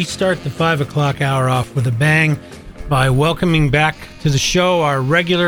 start the 5 o'clock hour off with a bang by welcoming back to the show our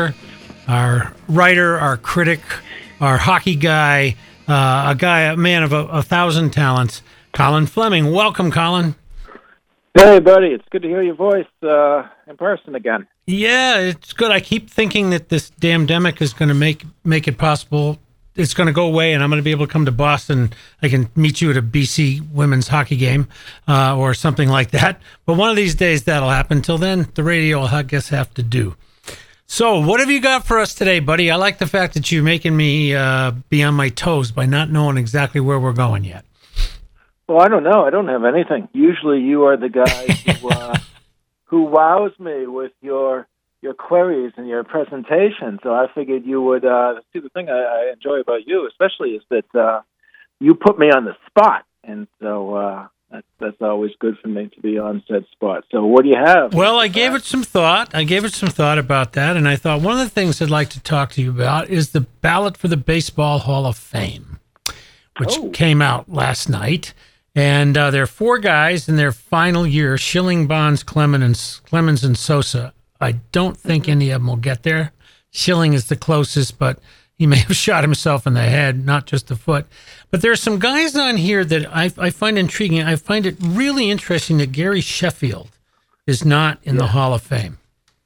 writer, our critic, our hockey guy, a man of a thousand talents, Colin Fleming. Welcome, Colin. Hey, buddy. It's good to hear your voice in person again. Yeah, it's good. I keep thinking that this damn demic is going to make it possible. It's going to go away, and I'm going to be able to come to Boston. I can meet you at a BC women's hockey game or something like that. But one of these days, that'll happen. Until then, the radio will, I guess, have to do. So what have you got for us today, buddy? I like the fact that you're making me be on my toes by not knowing exactly where we're going yet. Well, I don't know. I don't have anything. Usually you are the guy who wows me with your queries and your presentation. So I figured you would see. The thing I enjoy about you especially is that you put me on the spot. And so that's always good for me to be on said spot. So what do you have? Well, I gave it some thought. About that. And I thought one of the things I'd like to talk to you about is the ballot for the Baseball Hall of Fame, which came out last night. And there are four guys in their final year: Schilling, Bonds, Clemens, and Sosa. I don't think any of them will get there. Schilling is the closest, but he may have shot himself in the head, not just the foot. But there are some guys on here that I find intriguing. I find it really interesting that Gary Sheffield is not in the Hall of Fame.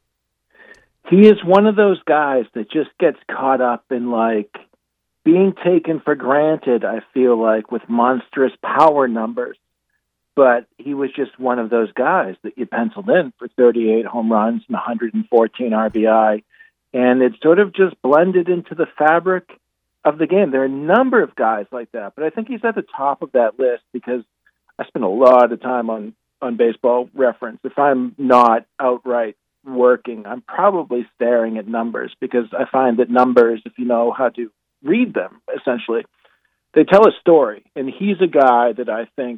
He is one of those guys that just gets caught up in, like, being taken for granted, I feel like, with monstrous power numbers. But he was just one of those guys that you penciled in for 38 home runs and 114 RBI. And it sort of just blended into the fabric of the game. There are a number of guys like that, but I think he's at the top of that list because I spend a lot of time on Baseball Reference. If I'm not outright working, I'm probably staring at numbers because I find that numbers, if you know how to read them, essentially, they tell a story. And he's a guy that I think,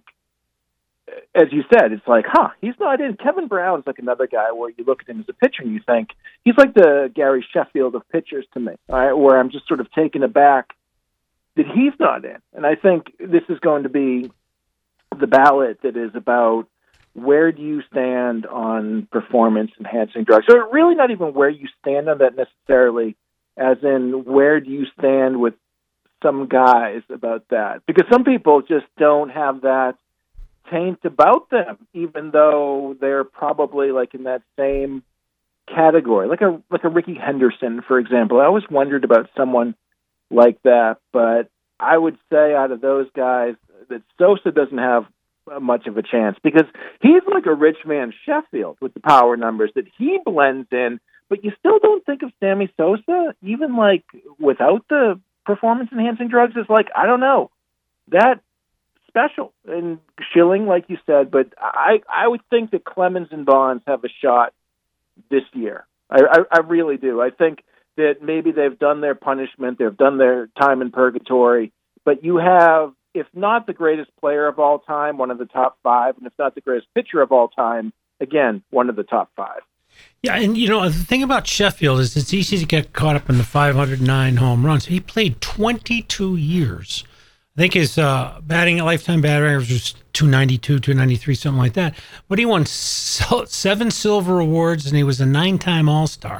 as you said, it's like, he's not in. Kevin Brown's like another guy where you look at him as a pitcher and you think, he's like the Gary Sheffield of pitchers to me, all right, where I'm just sort of taken aback that he's not in. And I think this is going to be the ballot that is about where do you stand on performance-enhancing drugs. So really not even where you stand on that necessarily, as in where do you stand with some guys about that. Because some people just don't have that taint about them, even though they're probably like in that same category, like a Ricky Henderson, for example. I always wondered about someone like that, but I would say out of those guys that Sosa doesn't have much of a chance because he's like a rich man Sheffield with the power numbers that he blends in, but you still don't think of Sammy Sosa, even like without the performance-enhancing drugs, is like, I don't know, that special. And Schilling, like you said, but I would think that Clemens and Bonds have a shot this year. I really do. I think that maybe they've done their punishment, they've done their time in purgatory, but you have, if not the greatest player of all time, one of the top five, and if not the greatest pitcher of all time, again, one of the top five. Yeah, and the thing about Sheffield is it's easy to get caught up in the 509 home runs. He played 22 years. I think his lifetime batting average was 292, 293, something like that. But he won 7 silver awards, and he was a 9-time All-Star.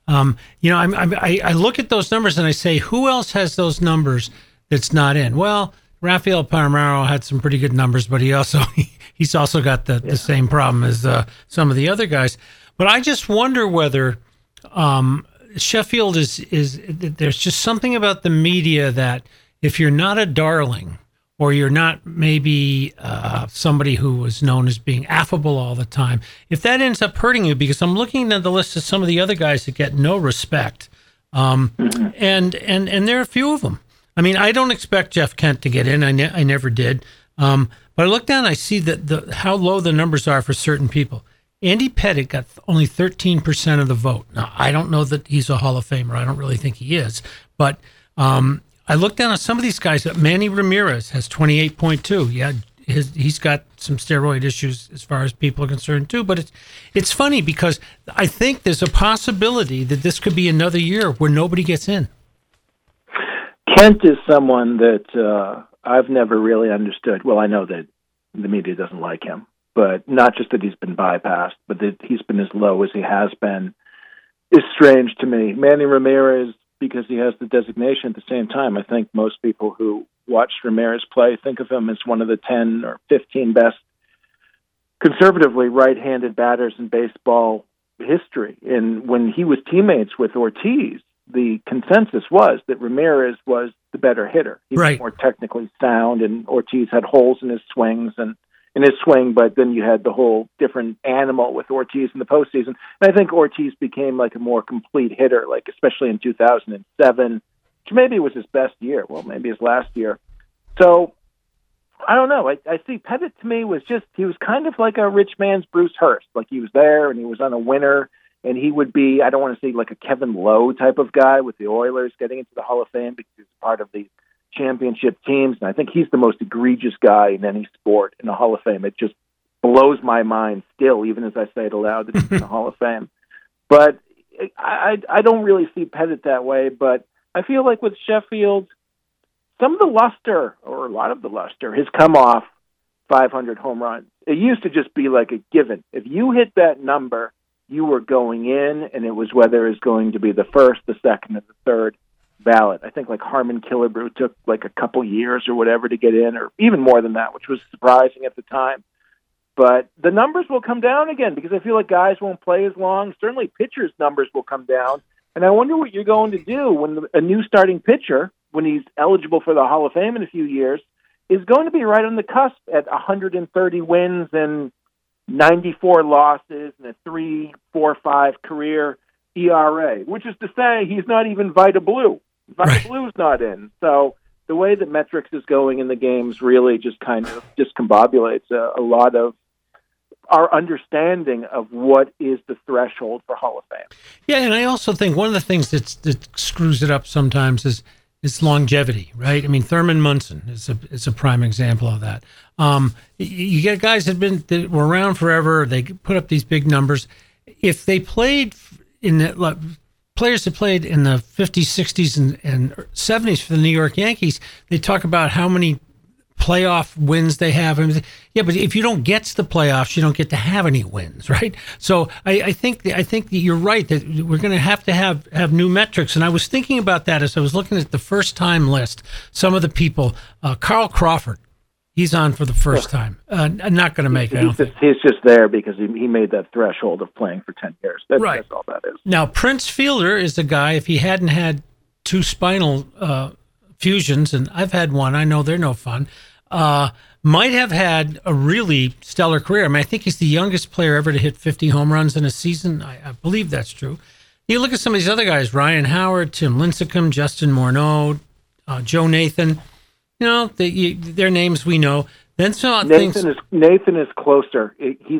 I look at those numbers and I say, who else has those numbers that's not in? Well, Rafael Palmeiro had some pretty good numbers, but he's also got the same problem as some of the other guys. But I just wonder whether Sheffield is there's just something about the media that if you're not a darling or you're not maybe somebody who was known as being affable all the time, if that ends up hurting you, because I'm looking at the list of some of the other guys that get no respect, and there are a few of them. I mean, I don't expect Jeff Kent to get in. I never did. But I look down, I see that how low the numbers are for certain people. Andy Pettitte got only 13% of the vote. Now, I don't know that he's a Hall of Famer. I don't really think he is. But I look down at some of these guys. Manny Ramirez has 28.2. Yeah, he's got some steroid issues as far as people are concerned too. But it's funny because I think there's a possibility that this could be another year where nobody gets in. Kent is someone that I've never really understood. Well, I know that the media doesn't like him. but not just that he's been bypassed, but that he's been as low as he has been is strange to me. Manny Ramirez, because he has the designation at the same time, I think most people who watch Ramirez play think of him as one of the 10 or 15 best conservatively right-handed batters in baseball history. And when he was teammates with Ortiz, the consensus was that Ramirez was the better hitter. He was more technically sound, and Ortiz had holes in his swings and in his swing, but then you had the whole different animal with Ortiz in the postseason. And I think Ortiz became like a more complete hitter, like especially in 2007, which maybe was his best year. Well, maybe his last year. So I don't know. I see Pettitte to me was just, he was kind of like a rich man's Bruce Hurst. Like he was there and he was on a winner, and he would be, I don't want to say like a Kevin Lowe type of guy with the Oilers getting into the Hall of Fame because he's part of the championship teams. And I think he's the most egregious guy in any sport in the Hall of Fame. It just blows my mind still, even as I say it aloud, that he's in the Hall of Fame. But I don't really see Pettitte that way, but I feel like with Sheffield, some of the luster, or a lot of the luster, has come off 500 home runs. It used to just be like a given. If you hit that number, you were going in, and it was whether it's going to be the first, the second, or the third ballot. I think like Harmon Killebrew took like a couple years or whatever to get in, or even more than that, which was surprising at the time. But the numbers will come down again because I feel like guys won't play as long. Certainly pitchers' numbers will come down. And I wonder what you're going to do when a new starting pitcher, when he's eligible for the Hall of Fame in a few years, is going to be right on the cusp at 130 wins and 94 losses and a 3.45 career ERA, which is to say he's not even Vita Blue. Vita Blue's not in. So the way that metrics is going in the games really just kind of discombobulates a lot of our understanding of what is the threshold for Hall of Fame. Yeah, and I also think one of the things that screws it up sometimes is longevity, right? I mean, Thurman Munson is a prime example of that. You get guys that were around forever. They put up these big numbers. If they played players that played in the 50s, 60s, and 70s for the New York Yankees, they talk about how many playoff wins they have. Yeah, but if you don't get to the playoffs, you don't get to have any wins, right? So I think that you're right that we're going to have new metrics. And I was thinking about that as I was looking at the first time list. Some of the people, Carl Crawford, he's on for the first time. Not going to make it. He's just there because he made that threshold of playing for 10 years. That's all that is. Now, Prince Fielder is the guy, if he hadn't had two spinal fusions, and I've had one, I know they're no fun, might have had a really stellar career. I mean, I think he's the youngest player ever to hit 50 home runs in a season. I believe that's true. You look at some of these other guys, Ryan Howard, Tim Lincecum, Justin Morneau, Joe Nathan. You know, their names we know. Then Nathan is closer.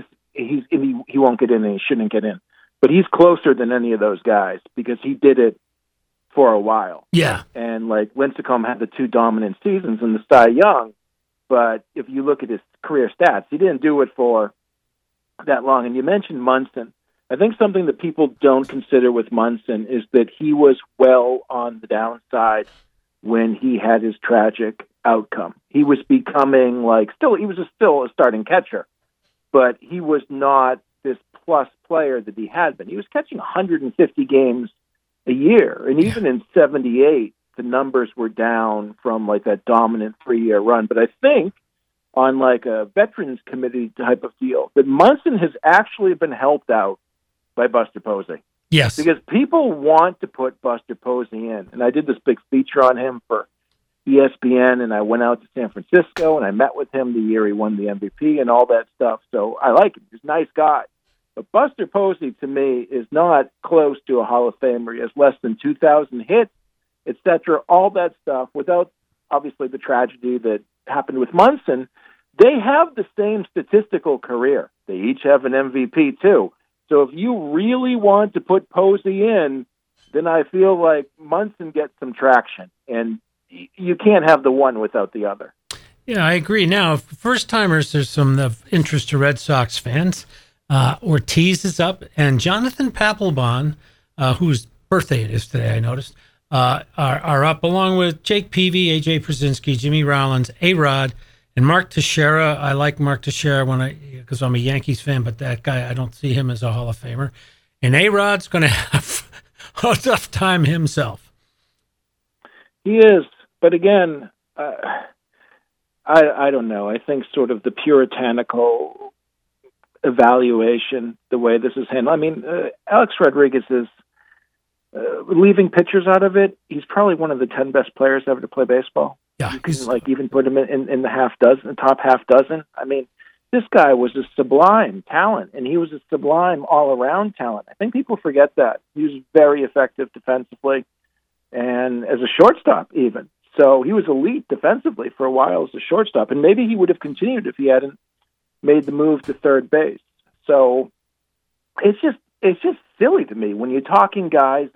He won't get in and he shouldn't get in. But he's closer than any of those guys because he did it for a while. Yeah. And like Lincecum had the two dominant seasons in the Cy Young, but if you look at his career stats, he didn't do it for that long. And you mentioned Munson. I think something that people don't consider with Munson is that he was well on the downside when he had his tragic outcome. He was becoming he was still a starting catcher, but he was not this plus player that he had been. He was catching 150 games a year. And even in 78, the numbers were down from like that dominant 3-year run. But I think on like a veterans committee type of deal, that Munson has actually been helped out by Buster Posey. Yes. Because people want to put Buster Posey in. And I did this big feature on him for ESPN, and I went out to San Francisco, and I met with him the year he won the MVP and all that stuff. So I like him. He's a nice guy. But Buster Posey, to me, is not close to a Hall of Famer. He has less than 2,000 hits, etc., all that stuff, without, obviously, the tragedy that happened with Munson. They have the same statistical career. They each have an MVP, too. So if you really want to put Posey in, then I feel like Munson gets some traction. And you can't have the one without the other. Yeah, I agree. Now, first-timers, there's some of interest to Red Sox fans. Ortiz is up, and Jonathan Papelbon, whose birthday it is today, I noticed, are up, along with Jake Peavy, A.J. Przinsky, Jimmy Rollins, A-Rod, And Mark Teixeira, I like Mark Teixeira because I'm a Yankees fan, but that guy, I don't see him as a Hall of Famer. And A-Rod's going to have a tough time himself. He is, but again, I don't know. I think sort of the puritanical evaluation, the way this is handled. I mean, Alex Rodriguez is leaving pitchers out of it. He's probably one of the 10 best players ever to play baseball. Yeah, you can even put him in the top half dozen. I mean, this guy was a sublime talent, and he was a sublime all-around talent. I think people forget that. He was very effective defensively, and as a shortstop even. So he was elite defensively for a while as a shortstop, and maybe he would have continued if he hadn't made the move to third base. So it's just silly to me when you're talking guys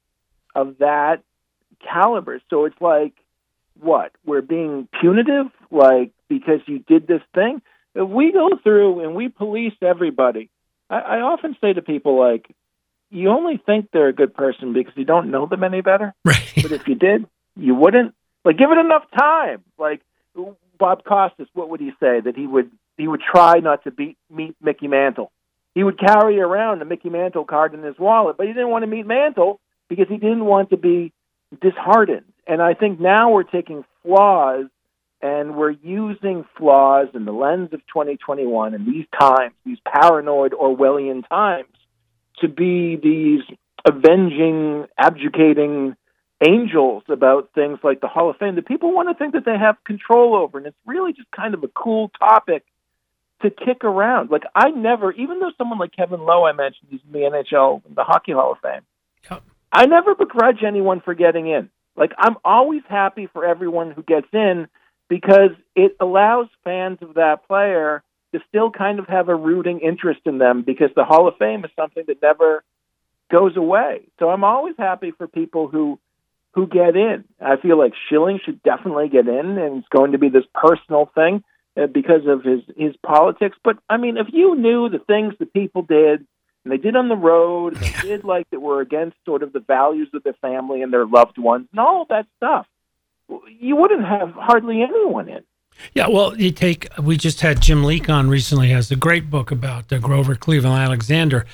of that caliber. So it's like, what? We're being punitive, like, because you did this thing? If we go through and we police everybody, I often say to people, like, you only think they're a good person because you don't know them any better. Right. But if you did, you wouldn't. Like, give it enough time. Like, Bob Costas, what would he say? That he would try not to meet Mickey Mantle. He would carry around the Mickey Mantle card in his wallet, but he didn't want to meet Mantle because he didn't want to be disheartened. And I think now we're taking flaws and we're using flaws in the lens of 2021 and these times, these paranoid Orwellian times, to be these avenging, abjugating angels about things like the Hall of Fame that people want to think that they have control over. And it's really just kind of a cool topic to kick around. Like, I never, even though someone like Kevin Lowe, I mentioned, he's in the NHL, the Hockey Hall of Fame, Yep. I never begrudge anyone for getting in. Like, I'm always happy for everyone who gets in because it allows fans of that player to still kind of have a rooting interest in them because the Hall of Fame is something that never goes away. So I'm always happy for people who get in. I feel like Schilling should definitely get in, and it's going to be this personal thing because of his politics. But, I mean, if you knew the things that people did, and they did on the road, and they did like that were against sort of the values of their family and their loved ones, and all of that stuff, you wouldn't have hardly anyone in. Yeah, well, we just had Jim Leake on recently, has a great book about Grover Cleveland Alexander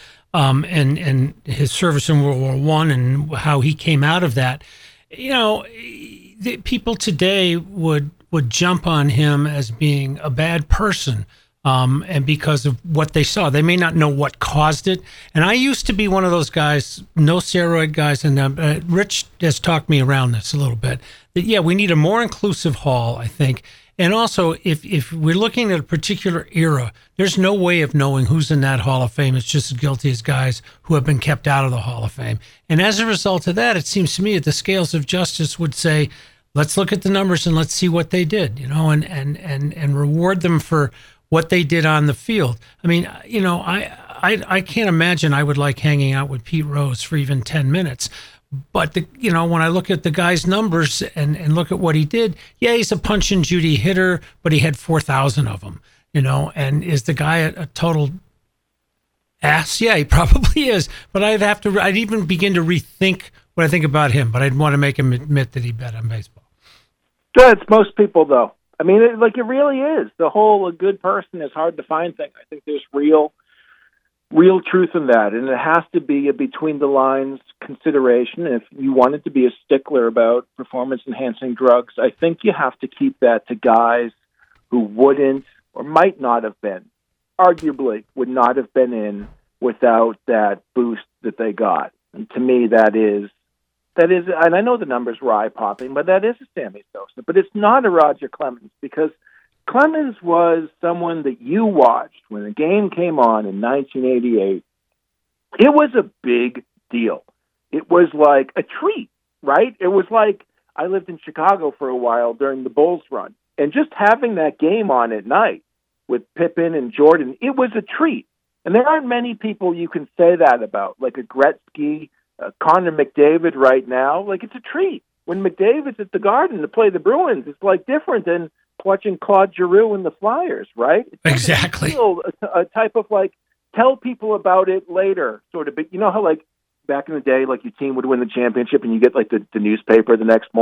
and his service in World War I and how he came out of that. You know, the people today would jump on him as being a bad person. And because of what they saw, they may not know what caused it. And I used to be one of those guys, no steroid guys. And Rich has talked me around this a little bit. That, yeah, we need a more inclusive hall, I think. And also, if we're looking at a particular era, there's no way of knowing who's in that Hall of Fame. It's just as guilty as guys who have been kept out of the Hall of Fame. And as a result of that, it seems to me that the scales of justice would say, let's look at the numbers and let's see what they did, you know, and reward them for what they did on the field. I mean, you know, I can't imagine I would like hanging out with Pete Rose for even 10 minutes. But, you know, when I look at the guy's numbers and look at what he did, yeah, he's a punch and Judy hitter, but he had 4,000 of them, you know, and is the guy a total ass? Yeah, he probably is. But I'd even begin to rethink what I think about him, but I'd want to make him admit that he bet on baseball. Yeah, it's most people, though. I mean, it really is. The whole a good person is hard to find thing. I think there's real truth in that, and it has to be a between-the-lines consideration. If you wanted to be a stickler about performance-enhancing drugs, I think you have to keep that to guys who wouldn't or might not have been, arguably would not have been in without that boost that they got. And to me, that is, and I know the numbers were eye-popping, but that is a Sammy Sosa. But it's not a Roger Clemens, because Clemens was someone that you watched when the game came on in 1988. It was a big deal. It was like a treat, right? It was like, I lived in Chicago for a while during the Bulls run, and just having that game on at night with Pippen and Jordan, it was a treat. And there aren't many people you can say that about, like a Gretzky, Connor McDavid right now. Like, it's a treat. When McDavid's at the Garden to play the Bruins, it's like different than watching Claude Giroux and the Flyers, right? It's exactly. A type of, like, tell people about it later sort of. But you know how, like, back in the day, like, your team would win the championship and you get, like, the newspaper the next morning,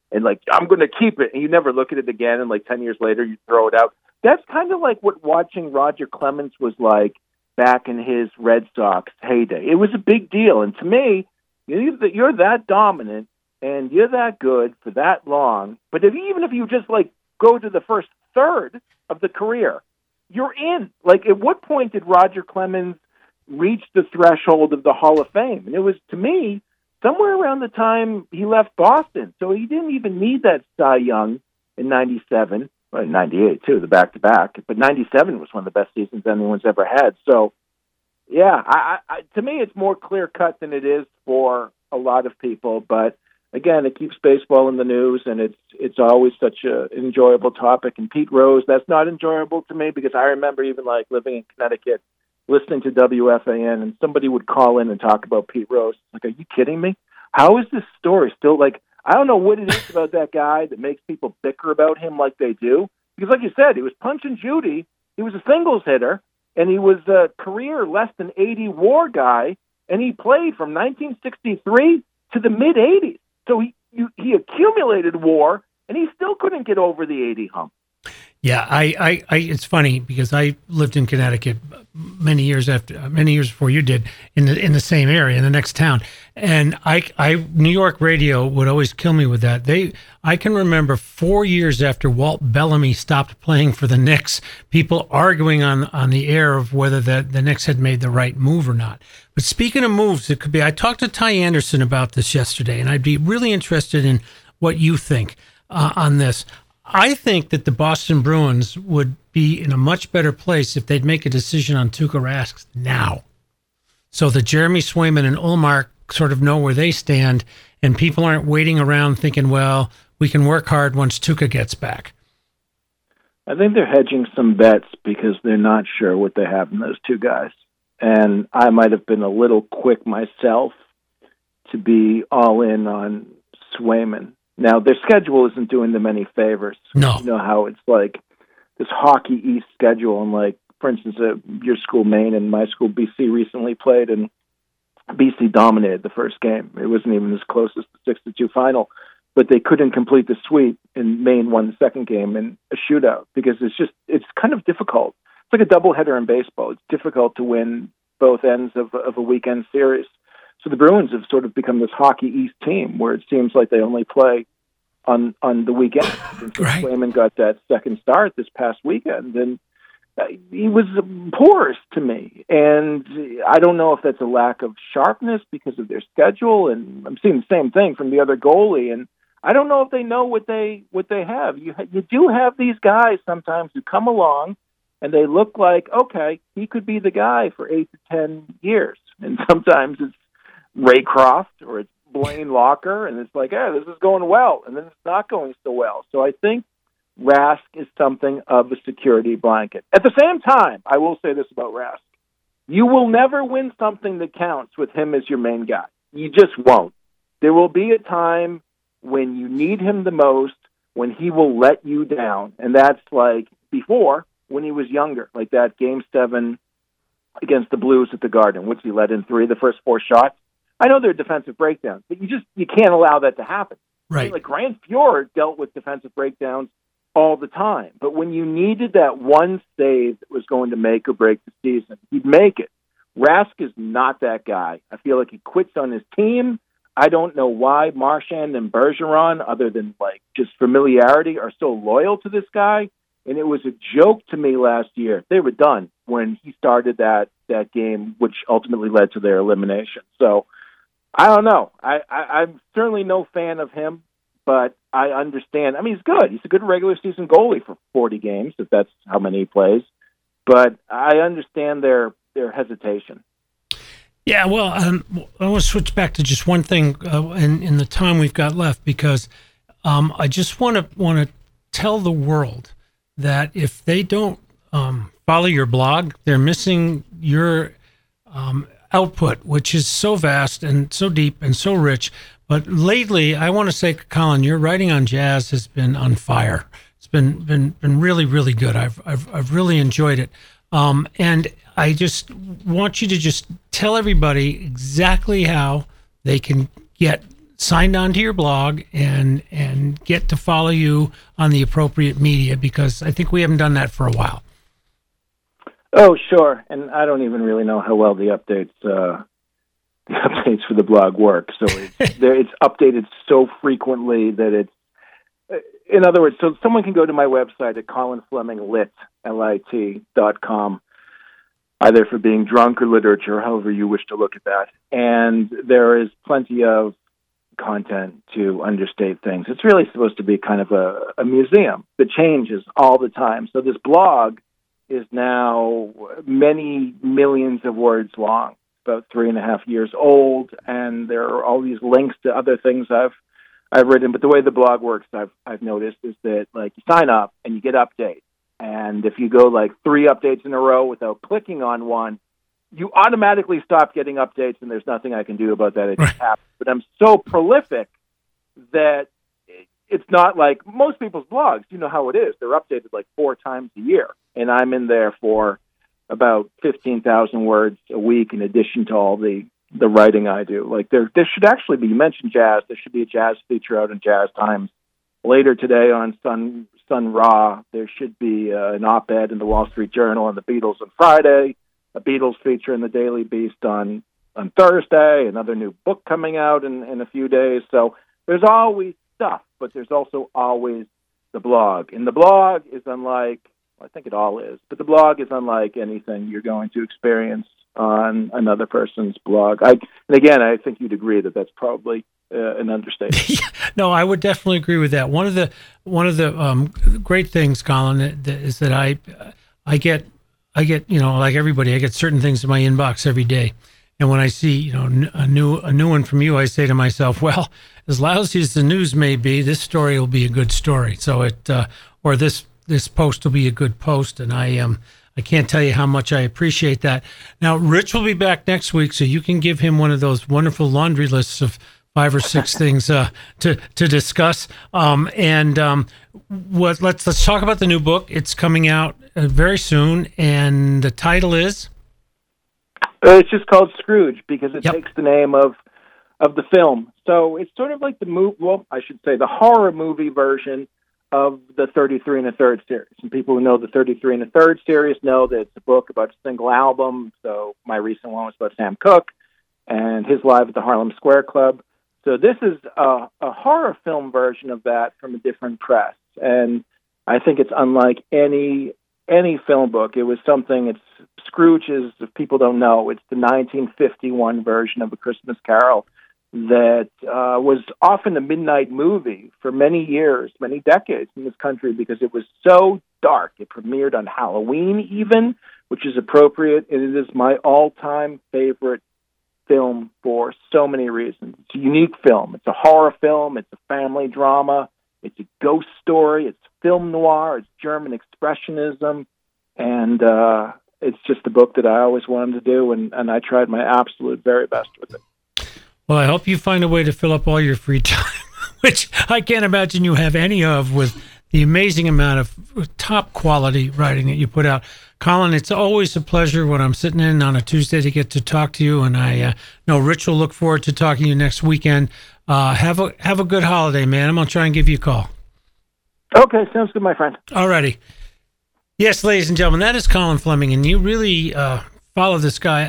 and like, I'm going to keep it, and you never look at it again, and like 10 years later, you throw it out. That's kind of like what watching Roger Clemens was like back in his Red Sox heyday. It was a big deal, and to me, you're that dominant, and you're that good for that long, but even if you just like go to the first third of the career, you're in. Like, at what point did Roger Clemens reach the threshold of the Hall of Fame? And it was, to me, somewhere around the time he left Boston. So he didn't even need that Cy Young in 97, well, 98 too, the back-to-back. But 97 was one of the best seasons anyone's ever had. So, yeah, to me it's more clear-cut than it is for a lot of people. But, again, it keeps baseball in the news, and it's always such an enjoyable topic. And Pete Rose, that's not enjoyable to me because I remember even, like, living in Connecticut, listening to WFAN, and somebody would call in and talk about Pete Rose. Like, are you kidding me? How is this story still, like, I don't know what it is about that guy that makes people bicker about him like they do. Because like you said, he was punching Judy, he was a singles hitter, and he was a career less than 80 WAR guy, and he played from 1963 to the mid-'80s. So he accumulated WAR, and he still couldn't get over the 80 hump. Yeah, I it's funny because I lived in Connecticut many years before you did in the same area in the next town, and New York radio would always kill me with that. I can remember 4 years after Walt Bellamy stopped playing for the Knicks, people arguing on the air of whether the Knicks had made the right move or not. But speaking of moves, it could be. I talked to Ty Anderson about this yesterday, and I'd be really interested in what you think on this. I think that the Boston Bruins would be in a much better place if they'd make a decision on Tuukka Rask now, so that Jeremy Swayman and Ullmark sort of know where they stand, and people aren't waiting around thinking, well, we can work hard once Tuukka gets back. I think they're hedging some bets because they're not sure what they have in those two guys. And I might have been a little quick myself to be all in on Swayman. Now, their schedule isn't doing them any favors. No. You know how it's like this Hockey East schedule, and like, for instance, your school, Maine, and my school, BC, recently played, and BC dominated the first game. It wasn't even as close as the 6-2 final, but they couldn't complete the sweep, and Maine won the second game in a shootout because it's kind of difficult. It's like a doubleheader in baseball. It's difficult to win both ends of a weekend series. So the Bruins have sort of become this Hockey East team where it seems like they only play on the weekend. Right. Swayman got that second start this past weekend, and he was porous to me. And I don't know if that's a lack of sharpness because of their schedule, and I'm seeing the same thing from the other goalie. And I don't know if they know what they have. You do have these guys sometimes who come along, and they look like, okay, he could be the guy for 8 to 10 years. And sometimes it's Ray Croft or it's Blaine Locker, and it's like, this is going well, and then it's not going so well. So I think Rask is something of a security blanket. At the same time, I will say this about Rask. You will never win something that counts with him as your main guy. You just won't. There will be a time when you need him the most, when he will let you down, and that's like before, when he was younger, like that Game 7 against the Blues at the Garden, which he let in 3 the first 4 shots. I know they're defensive breakdowns, but you can't allow that to happen. Right. I mean, like Grant Fjord dealt with defensive breakdowns all the time, but when you needed that one save that was going to make or break the season, he'd make it. Rask is not that guy. I feel like he quits on his team. I don't know why Marchand and Bergeron, other than like just familiarity, are so loyal to this guy. And it was a joke to me last year. They were done when he started that game, which ultimately led to their elimination. So I don't know. I'm certainly no fan of him, but I understand. I mean, he's good. He's a good regular season goalie for 40 games, if that's how many he plays. But I understand their hesitation. Yeah, well, I want to switch back to just one thing in the time we've got left, because I just want to tell the world that if they don't follow your blog, they're missing your output, which is so vast and so deep and so rich. But lately, I want to say, Colin, your writing on jazz has been on fire. It's been really, really good. I've really enjoyed it. And I just want you to just tell everybody exactly how they can get signed on to your blog and get to follow you on the appropriate media, because I think we haven't done that for a while. Oh, sure. And I don't even really know how well the updates for the blog work. So it's updated so frequently that it's, in other words, so someone can go to my website at colinfleminglit.com, either for being drunk or literature, however you wish to look at that. And there is plenty of content to understate things. It's really supposed to be kind of a museum that changes all the time. So this blog is now many millions of words long, about 3.5 years old, and there are all these links to other things I've written. But the way the blog works, I've noticed, is that like you sign up and you get updates, and if you go like 3 updates in a row without clicking on one, you automatically stop getting updates, and there's nothing I can do about that. It just happens. But I'm so prolific that it's not like most people's blogs. You know how it is. They're updated like 4 times a year. And I'm in there for about 15,000 words a week in addition to all the writing I do. Like there should actually be, you mentioned jazz, there should be a jazz feature out in Jazz Times later today on Sun Ra. There should be an op-ed in the Wall Street Journal on the Beatles on Friday, a Beatles feature in the Daily Beast on Thursday, another new book coming out in a few days. So there's always stuff, but there's also always the blog. And the blog is unlike, I think it all is, but the blog is unlike anything you're going to experience on another person's blog. And again, I think you'd agree that that's probably an understatement. No, I would definitely agree with that. One of the great things, Colin, is that I get, you know, like everybody, I get certain things in my inbox every day. And when I see, you know, a new one from you, I say to myself, well, as lousy as the news may be, this story will be a good story. So or this post will be a good post, and I can't tell you how much I appreciate that. Now, Rich will be back next week, so you can give him one of those wonderful laundry lists of 5 or 6 things to discuss. Let's talk about the new book. It's coming out very soon, and the title is. It's just called Scrooge because it takes the name of the film. So it's sort of like the horror movie version of the 33 1/3 series. And people who know the 33 1/3 series know that it's a book about a single album. So my recent one was about Sam Cooke and his live at the Harlem Square Club. So this is a horror film version of that from a different press. And I think it's unlike any film book. It was something, Scrooge is, if people don't know, it's the 1951 version of A Christmas Carol that was often a midnight movie for many years, many decades in this country because it was so dark. It premiered on Halloween even, which is appropriate. And it is my all-time favorite film for so many reasons. It's a unique film. It's a horror film. It's a family drama. It's a ghost story. It's film noir. It's German expressionism. And it's just a book that I always wanted to do, and I tried my absolute very best with it. Well, I hope you find a way to fill up all your free time, which I can't imagine you have any of with the amazing amount of top quality writing that you put out. Colin, it's always a pleasure when I'm sitting in on a Tuesday to get to talk to you, and I know Rich will look forward to talking to you next weekend. Have a good holiday, man. I'm going to try and give you a call. Okay, sounds good, my friend. All righty. Yes, ladies and gentlemen, that is Colin Fleming, and you really follow this guy.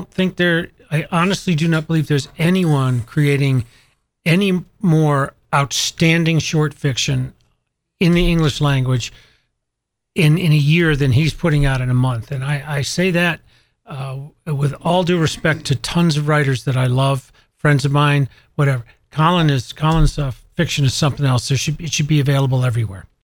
I honestly do not believe there's anyone creating any more outstanding short fiction in the English language in a year than he's putting out in a month. And I say that with all due respect to tons of writers that I love, friends of mine, whatever. Colin's fiction is something else. It should be available everywhere.